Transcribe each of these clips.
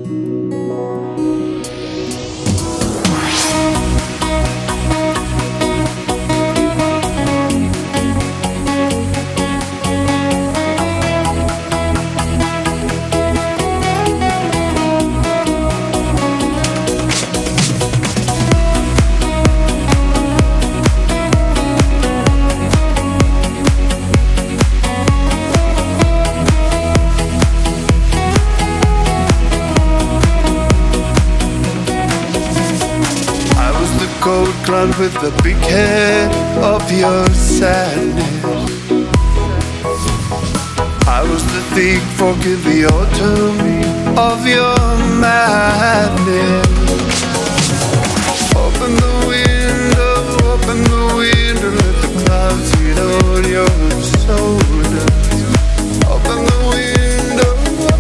Gold crown with the big head of your sadness. I was the thick fork in the autumn of your madness. Open the window, let the clouds hit on your shoulders. Open the window,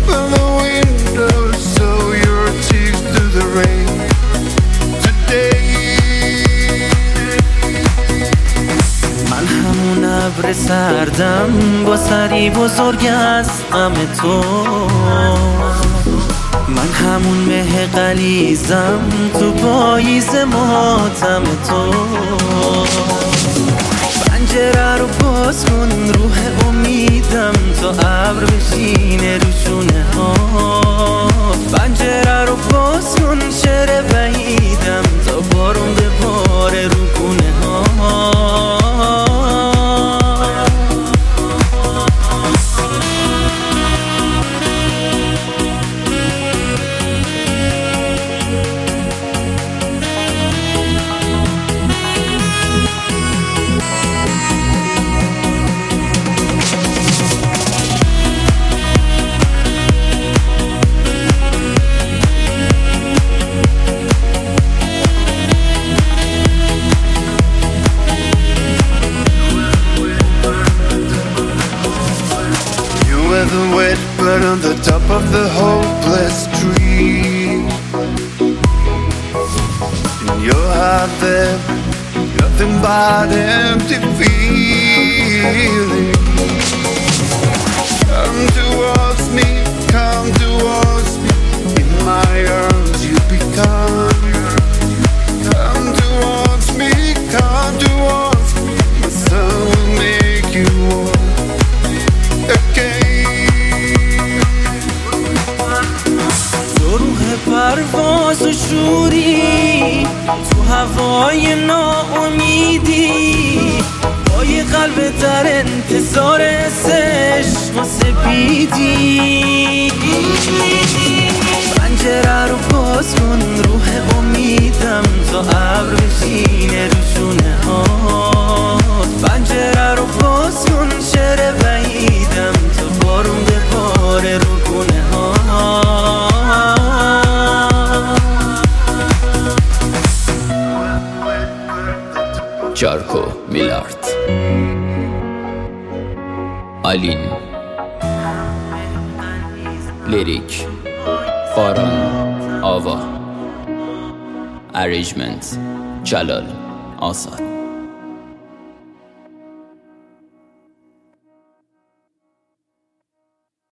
show your cheeks to the rain. ابر سردم با سری بزرگ از غم تو، من همون مه غلیظم تو پاییز ماتم تو. پنجره رو باز کن روح امیدم تا ابر بشینه رو شونه ها. پنجره رو باز کن شعر وحیدم تا بارون بباره رو گونه ها. The wet bird on the top of the hopeless tree. In your heart there, nothing but empty feeling. Come towards me, in my arms you become. Come towards me, the sun will make you warm again. پرواز و شوری تو هوای ناامیدی، با یه قلب در انتظار عشق و سپیدی. پنجره رو باز کن روح امیدم تا ابر بشینه رو شونه ها. پنجره رو باز کن شعر وحیدم تا بارون بباره رو گونه ها. جارکو میلارد، آلین، لیریک باران آوا، اریجمنت جلال آزاد.